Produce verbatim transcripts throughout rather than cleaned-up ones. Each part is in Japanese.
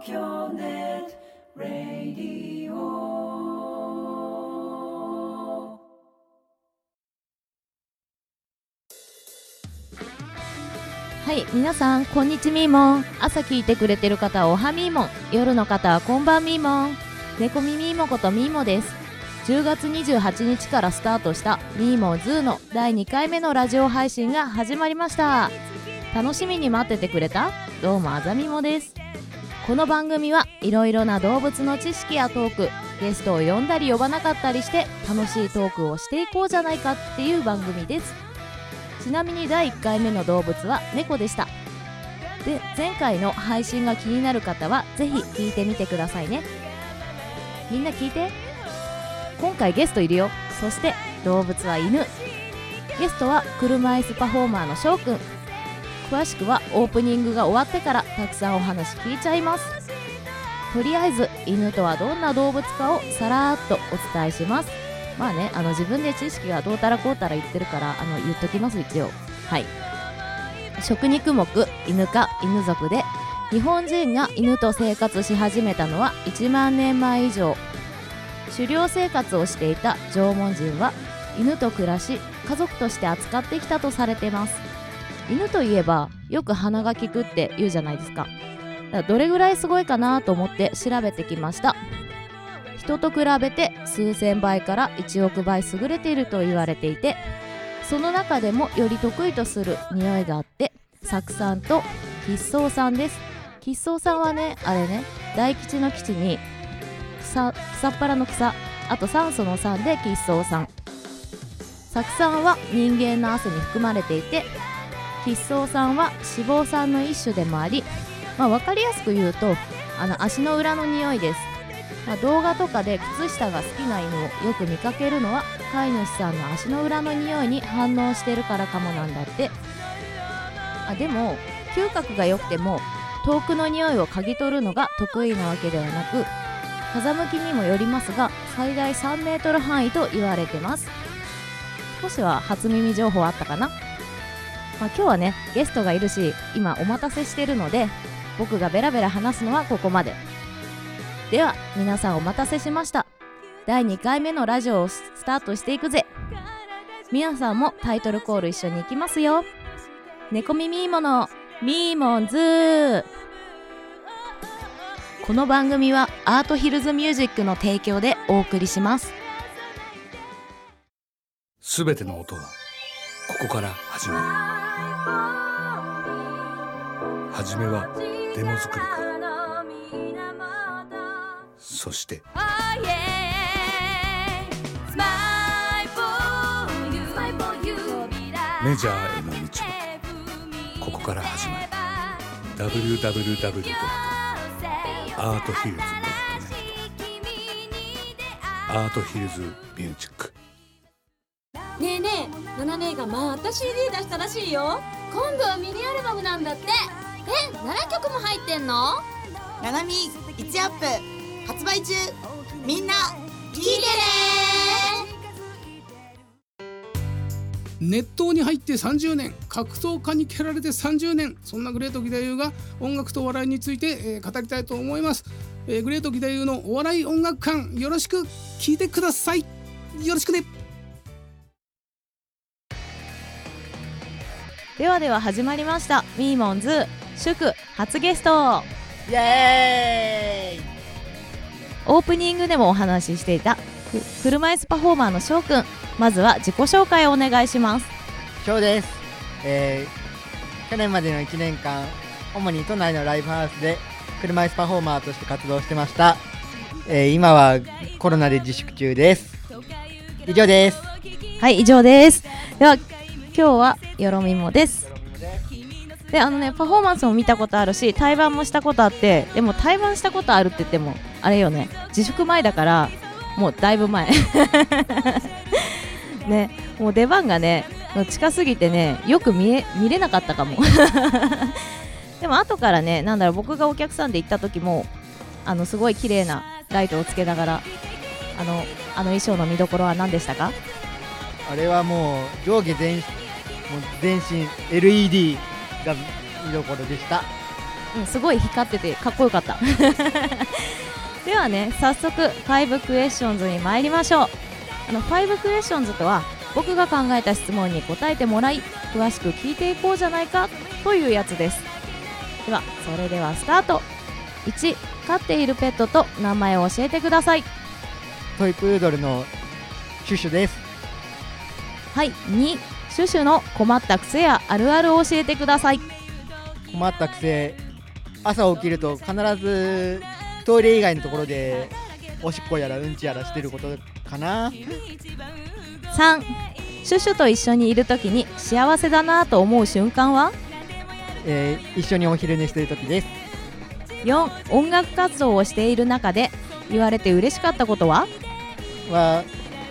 東京ネットラディオ。 はい、皆さんこんにちみーもん。朝聞いてくれてる方はおはみーもん、夜の方はこんばんみーもん。猫耳もことみーもです。じゅうがつにじゅうはちにちからスタートしたみーもズーのだいにかいめのラジオ配信が始まりました。楽しみに待っててくれた？どうもあざみもです。この番組はいろいろな動物の知識やトーク、ゲストを呼んだり呼ばなかったりして楽しいトークをしていこうじゃないかっていう番組です。ちなみにだいいっかいめの動物は猫でした。で、前回の配信が気になる方はぜひ聞いてみてくださいね。みんな聞いて。今回ゲストいるよ。そして動物は犬。ゲストは車椅子パフォーマーの翔くん。詳しくはオープニングが終わってからたくさんお話聞いちゃいます。とりあえず犬とはどんな動物かをさらーっとお伝えします。まあね、あの自分で知識がどうたらこうたら言ってるからあの言っときます一応。はい。食肉目犬科犬属で、日本人が犬と生活し始めたのはいちまんねんまえ以上。狩猟生活をしていた縄文人は犬と暮らし家族として扱ってきたとされています。犬といえばよく鼻が利くって言うじゃないですか。だからどれぐらいすごいかなと思って調べてきました。人と比べて数千倍からいちおくばい優れていると言われていて、その中でもより得意とする匂いがあって酢酸と喫草酸です。喫草酸はね、あれね、大吉の吉に草、草っ腹の草、あと酸素の酸で喫草酸。酢酸は人間の汗に含まれていて、喫草酸は脂肪酸の一種でもあり、まあ、分かりやすく言うとあの足の裏の匂いです。まあ、動画とかで靴下が好きな犬をよく見かけるのは飼い主さんの足の裏の匂いに反応してるからかもなんだって。あでも嗅覚が良くても遠くの匂いを嗅ぎ取るのが得意なわけではなく、風向きにもよりますが最大さんメートル範囲と言われてます。少しは初耳情報あったかな。まあ、今日はねゲストがいるし今お待たせしてるので僕がベラベラ話すのはここまで。では皆さんお待たせしました。だいにかいめのラジオをスタートしていくぜ。皆さんもタイトルコール一緒に行きますよ。猫耳ーものミーモンズー。この番組はアートヒルズミュージックの提供でお送りします。 すべての音はここから始まる。はじめはデモ作りから、そしてメジャーへの道もここから始まる。 ダブリューダブリューダブリュードットアートヒルズドットネット アートヒルズミュージック。 ねえねえ、ナナ姉がまた シーディー 出したらしいよ。今度はミニアルバムなんだって。え、ななきょくも入ってんの？ ナナミいちアップ発売中。みんな聞いてね。 熱湯に入ってさんじゅうねん、格闘家に蹴られてさんじゅうねん、そんなグレート義太夫が音楽とお笑いについて、えー、語りたいと思います。えー、グレート義太夫のお笑い音楽館、よろしく聞いてください。よろしくね。 ではでは始まりました。ミーモンズ祝初ゲスト、 イエーイ。 オープニングでもお話ししていた車椅子パフォーマーの翔くん、まずは自己紹介をお願いします。 翔です。えー、去年までのいちねんかん主に都内のライブハウスで車椅子パフォーマーとして活動してました。えー、今はコロナで自粛中です。以上です。 はい、以上です。では今日はよろみもです。で、あのね、パフォーマンスも見たことあるし対バンもしたことあって、でも対バンしたことあるって言ってもあれよね、自粛前だからもうだいぶ前ね、もう出番がね近すぎてねよく見え見れなかったかもでも後からね、なんだろう、僕がお客さんで行った時もあのすごい綺麗なライトをつけながら、あのあの衣装の見どころは何でしたか？ あれはもう上下全もう全身 エルイーディー が見どころでした。 うん、すごい光っててかっこよかったではね、早速ファイブクエスチョンズに参りましょう。あのファイブクエスチョンズとは、僕が考えた質問に答えてもらい、詳しく聞いていこうじゃないかというやつです。ではそれではスタート。いち、飼っているペットと名前を教えてください。 トイプードルのシュシュです。 はい。に、シュシュの困った癖やあるあるを教えてください。 困った癖、朝起きると必ずトイレ以外のところでおしっこやらうんちやらしてることかな。 さん、シュシュと一緒にいるときに幸せだなと思う瞬間は？ えー、一緒にお昼寝しているときです。 よん、音楽活動をしている中で言われて嬉しかったことは？ は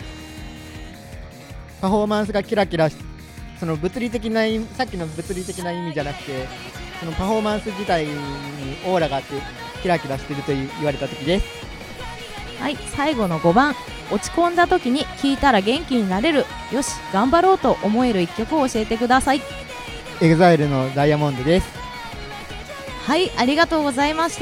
パフォーマンスがキラキラし、その物理的な意味、さっきの物理的な意味じゃなくて、そのパフォーマンス自体にオーラがあってキラキラしてると言われたときです。 はい。最後のごばん、落ち込んだときに聴いたら元気になれる、よし頑張ろうと思える一曲を教えてください。 エグザイルのダイヤモンドです。 はい、ありがとうございました。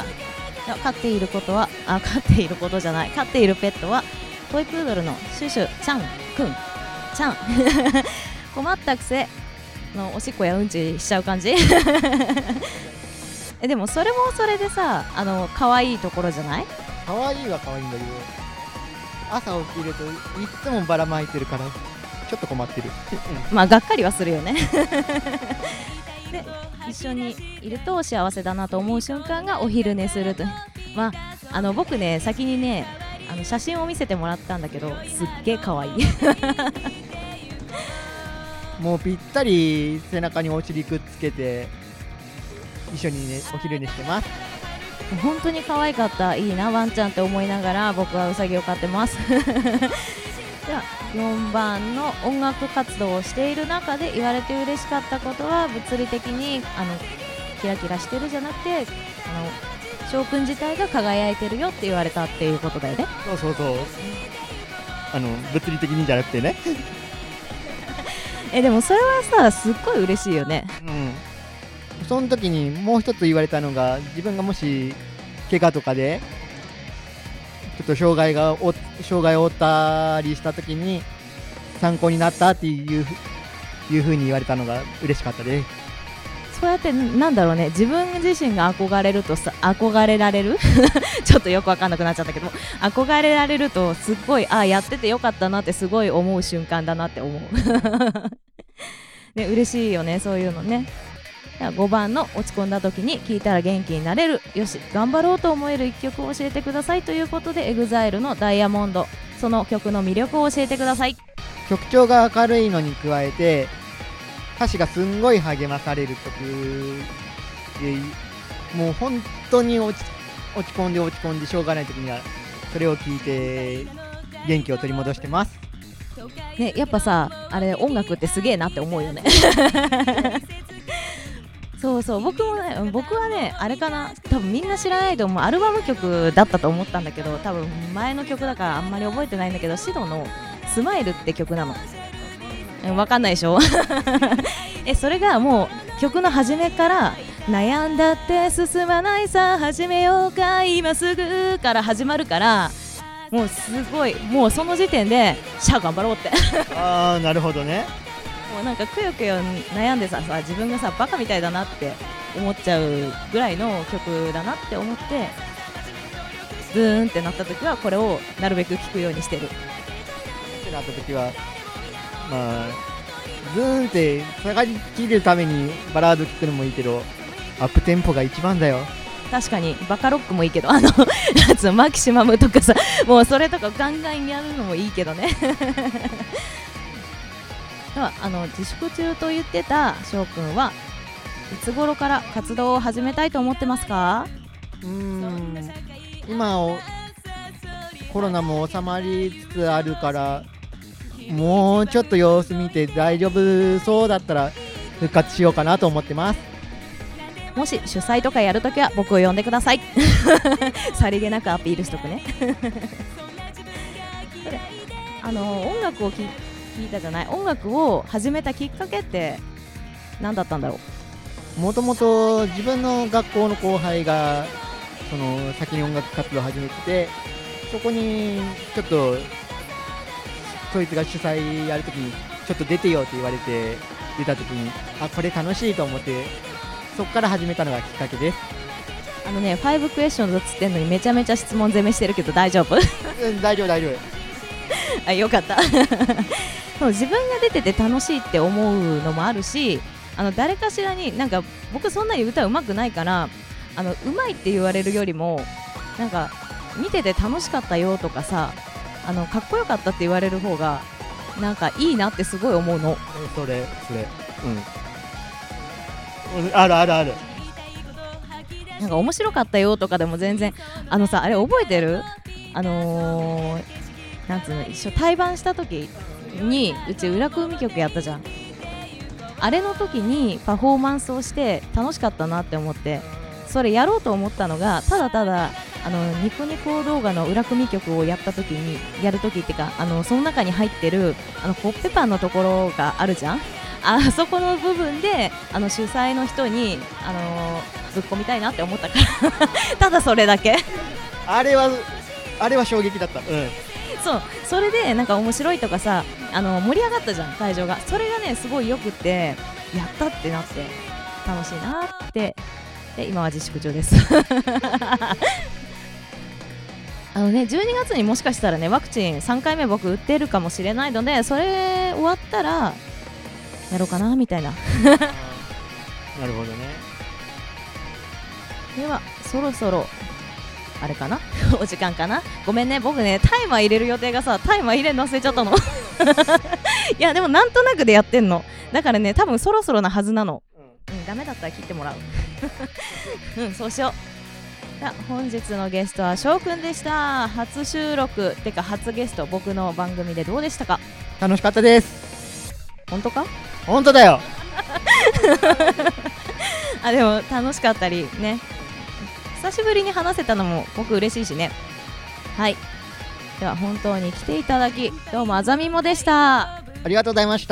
飼っていることはあ飼っていることじゃない飼っているペットはトイプードルのシュシュちゃんくんちゃん困った癖のおしっこやうんちしちゃう感じえでもそれもそれでさ、あの可愛いところじゃない？ 可愛いは可愛いんだけど、朝起きるといつもばらまいてるからちょっと困ってるまあがっかりはするよねで一緒にいると幸せだなと思う瞬間がお昼寝すると。まああの僕ね、先にねあの写真を見せてもらったんだけど、すっげえ可愛いもうぴったり背中にお尻くっつけて一緒にねお昼寝してます。 本当に可愛かった。いいなワンちゃんって思いながら僕はウサギを飼ってますではよんばんの音楽活動をしている中で言われて嬉しかったことは、物理的にあのキラキラしてるじゃなくて、あの翔くん自体が輝いてるよって言われたっていうことだよね。 そうそうそう、あの物理的にじゃなくてねえでもそれはさ、すっごい嬉しいよね。 うんその時にもう一つ言われたのが、自分がもし怪我とかでちょっと障害がお障害を負ったりした時に参考になったっていういう風に言われたのが嬉しかったです。 そうやってなんだろうね、自分自身が憧れるとさ、憧れられるちょっとよくわかんなくなっちゃったけど、憧れられるとすっごい、あやっててよかったなってすごい思う瞬間だなって思うね、嬉しいよね、そういうのね。ではごばんの落ち込んだ時に聴いたら元気になれる、よし頑張ろうと思える一曲を教えてくださいということで、エグザイルのダイヤモンド、その曲の魅力を教えてください。 曲調が明るいのに加えて歌詞がすんごい励まされる曲で、もう本当に落ち、落ち込んで落ち込んでしょうがない時にはそれを聴いて元気を取り戻してますね。やっぱさ、あれ音楽ってすげえなって思うよねそうそう、僕もね、僕はね、あれかな、多分みんな知らないと思う、アルバム曲だったと思ったんだけど、多分前の曲だからあんまり覚えてないんだけど、シドのスマイルって曲なの。わかんないでしょえ、それがもう曲の初めから悩んだって進まないさ始めようか今すぐから始まるから、もうすごい、もうその時点でシャー頑張ろうってあーなるほどね。 もうなんかくよくよ悩んでさ、さ自分がさバカみたいだなって思っちゃうぐらいの曲だなって思って、ズーンってなった時はこれをなるべく聴くようにしてるってなった時はまあズーンって下がりきるためにバラード聴くのもいいけど、アップテンポが一番だよ。 確かにバカロックもいいけど、あのやつマキシマムとかさ、もうそれとかガンガンやるのもいいけどねではあの自粛中と言ってた翔くんはいつ頃から活動を始めたいと思ってますか？ うーん今をコロナも収まりつつあるから、もうちょっと様子見て大丈夫そうだったら復活しようかなと思ってます。 もし主催とかやるときは僕を呼んでくださいさりげなくアピールしとくねあの音楽を聴いたじゃない、音楽を始めたきっかけって何だったんだろう？ もともと自分の学校の後輩がその先に音楽活動を始めてて、そこにちょっとそいつが主催やるときにちょっと出てよって言われて出たときに、あ、これ楽しいと思って、そこから始めたのがきっかけです。 あのね、ファイブクエスチョンズっつってんのにめちゃめちゃ質問攻めしてるけど大丈夫？ うん大丈夫大丈夫。 あ、よかったそう自分が出てて楽しいって思うのもあるし、あの誰かしらになんか僕そんなに歌うまくないから、あのうまいって言われるよりもなんか見てて楽しかったよとかさ、あのかっこよかったって言われる方がなんかいいなってすごい思うの。 それそれうんあるあるある。 なんか面白かったよとかでも全然、あのさ、あれ覚えてる？あのー、なんつうの、一緒対バンした時にうち裏組曲やったじゃん。あれの時にパフォーマンスをして楽しかったなって思って、それやろうと思ったのがただただあのニコニコ動画の裏組曲をやった時にやる時ってか、あのその中に入ってるあのコッペパンのところがあるじゃん。あそこの部分であの主催の人に、あのー、ぶっ込みたいなって思ったからただそれだけあれはあれは衝撃だった、うん、 そうそれでなんか面白いとかさ、あの盛り上がったじゃん会場が。それがねすごいよくってやったってなって楽しいなって。で今は自粛中ですあのね、じゅうにがつにもしかしたらねワクチンさんかいめ僕打ってるかもしれないので、それ終わったらやろうかなみたいななるほどね。 ではそろそろあれかなお時間かな。ごめんね、僕ねタイマー入れる予定がさタイマー入れるの忘れちゃったのいやでもなんとなくでやってんのだからね、多分そろそろなはずなの。うん、ダメだったら切ってもらううん、そうしよう。じゃあ本日のゲストは翔くんでした。初収録てか初ゲスト、僕の番組でどうでしたか？ 楽しかったです。 本当か？ 本当だよあ、でも楽しかったりね、久しぶりに話せたのも僕嬉しいしね。はい、では本当に来ていただきどうもあざみもでした。 ありがとうございました。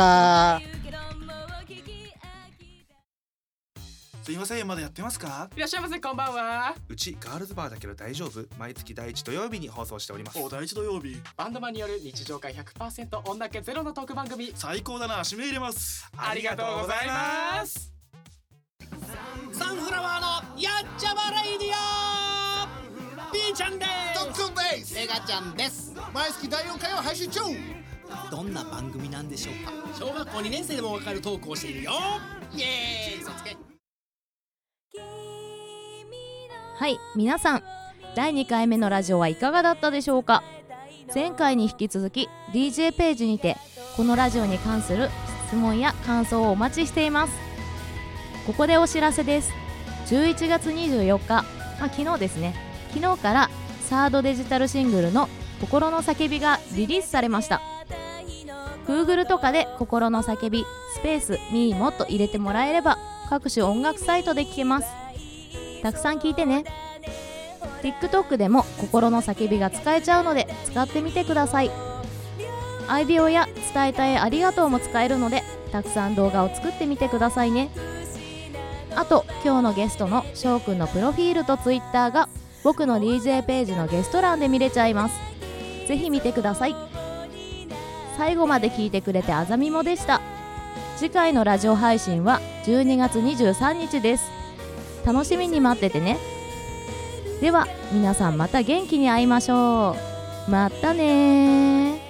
すいません、まだやってますか？ いらっしゃいませ、こんばんは。 うちガールズバーだけど大丈夫？毎月第一土曜日に放送しております。 お、第一土曜日。バンドマンによる日常会 ひゃくパーセント 女気ゼロのトーク番組。 最高だな、指名入れます。 ありがとうございます。サンフラワーのやっちゃまレイディオ。ピーちゃんです。 トックンです。 メガちゃんです。 毎月だいよんかいを配信中。 どんな番組なんでしょうか？小学校にねん生でもわかるトークをしているよ。イエーイ、そつけ。 はい、皆さんだいにかいめのラジオはいかがだったでしょうか？前回に引き続き ディージェー ページにてこのラジオに関する質問や感想をお待ちしています。ここでお知らせです。じゅういちがつにじゅうよっか、まあ、昨日ですね、昨日からサードデジタルシングルの心の叫びがリリースされました。 Google とかで心の叫びスペースミーモと入れてもらえれば各種音楽サイトで聴けます。たくさん聴いてね。 TikTok でも心の叫びが使えちゃうので使ってみてください。愛病や伝えたいありがとうも使えるのでたくさん動画を作ってみてくださいね。あと今日のゲストの翔くんのプロフィールと Twitter が僕の ディージェー ページのゲスト欄で見れちゃいます。ぜひ見てください。最後まで聞いてくれてあざみもでした。次回のラジオ配信はじゅうにがつにじゅうさんにちです。楽しみに待っててね。では皆さんまた元気に会いましょう。またねー。